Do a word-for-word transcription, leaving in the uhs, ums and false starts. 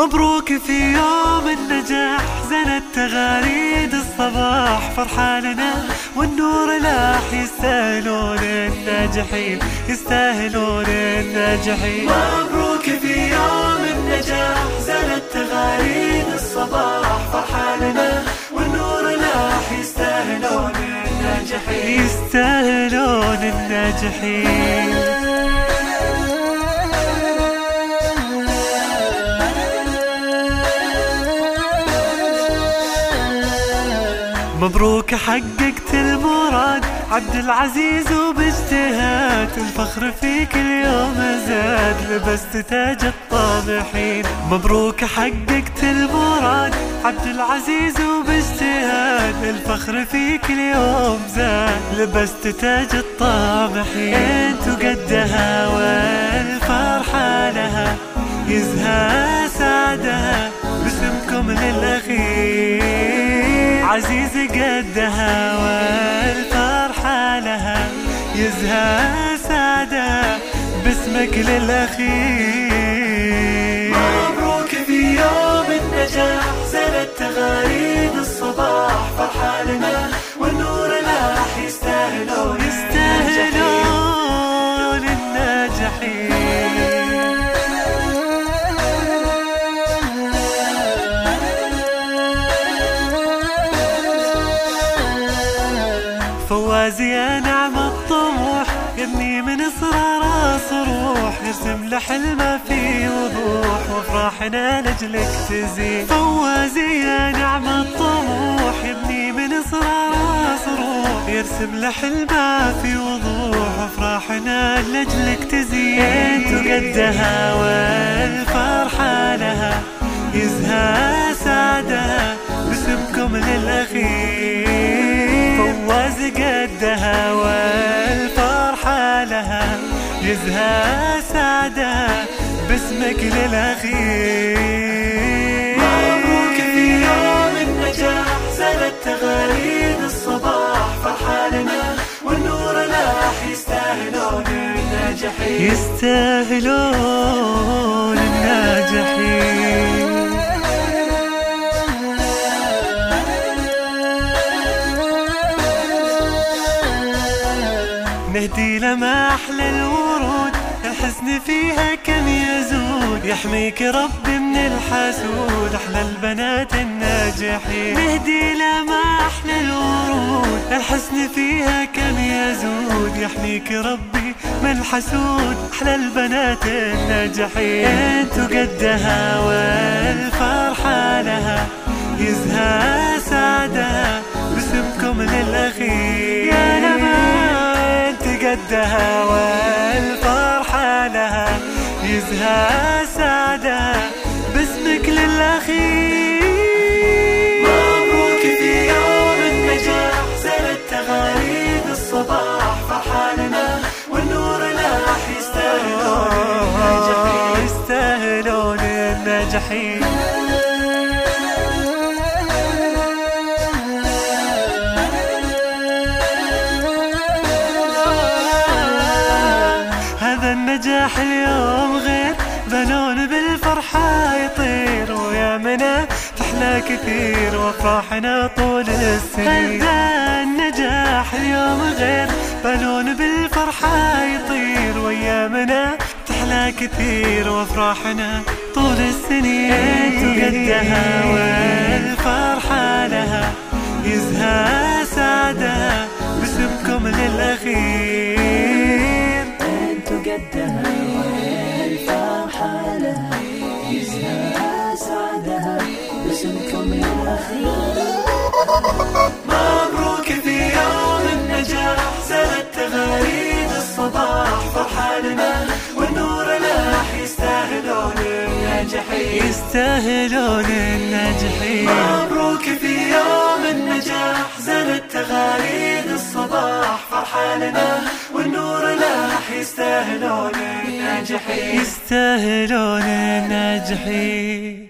مبروك في يوم النجاح، زنت تغاريد الصباح فرحاننا والنور لاح، يستاهلون الناجحين يستاهلون الناجحين. مبروك في يوم النجاح، زنت تغاريد الصباح فرحاننا والنور لاح، يستاهلون الناجحين يستاهلون الناجحين. مبروك حققت المراد عبد العزيز وباجتهاد، الفخر فيك اليوم زاد لبست تاج الطامحين. مبروك حققت المراد عبد العزيز وباجتهاد، الفخر فيك اليوم زاد لبست تاج الطامحين. انتو قدها والفرحة لها، يزهى سعدها باسمكم للأخير. عزيز قدها والفرحة لها، يزهى سعدها باسمك للأخير. مبروك في يوم النجاح، زنت تغاريد الصباح فرحاننا والنور لاح، يستاهلون يستاهلون الناجحين. فوازي يا نعم الطموح، يبني من إصرار صروح، يرسم لحلمه في وضوح وافراحنا لجلك تزيد. فوازي يا نعم الطموح، يبني من إصرار صروح، يرسم لحلمه في وضوح وافراحنا لجلك تزيد. انتو قدها والفرحة لها، يزهى سعدها باسمكم للأخير. فواز قدها والفرحة لها، يزهى سعدها باسمك للأخير. مبروك في يوم النجاح، زنت تغاريد الصباح فرحاننا والنور لاح، يستاهلون الناجحين يستاهلون الناجحين. نهدي لما أحلى الورود، الحزن فيها كم يزود، يحميك ربي من الحسود أحلى البنات الناجحين. نهدي لما أحلى الورود، الحزن فيها كم يزود، يحميك ربي من الحسود أحلى البنات الناجحين. انتو قدها والفرحة لها، يزهى سعدها باسمكم للأخير. يا لما قدها والفرحة لها، يزهى سعدها باسمك للأخير. مبروك في يوم النجاح، زنت تغاريد الصباح فرحاننا والنور لاح، يستاهلون الناجحين يستاهلون الناجحين. النجاح اليوم غير، بلون بالفرحة يطير، ويا منا تحلى كثير وافراحنا طول السنين. هذا النجاح اليوم غير، بلون بالفرحة يطير، ويا منا تحلى كثير وافراحنا طول السنين. انتو قدها والفرحة لها، يزهى سعدها باسمكم للأخير. قدها والفرحة لها، يزهى سعدها باسمكم للأخير. مبروك في يوم النجاح، زنت تغاريد الصباح فرحاننا والنور لاح، يستاهلون الناجحين يستاهلون الناجحين. مبروك في يوم النجاح، زنت تغاريد الصباح فرحاننا والنور لاح، يستاهلون الناجحين يستاهلون الناجحين.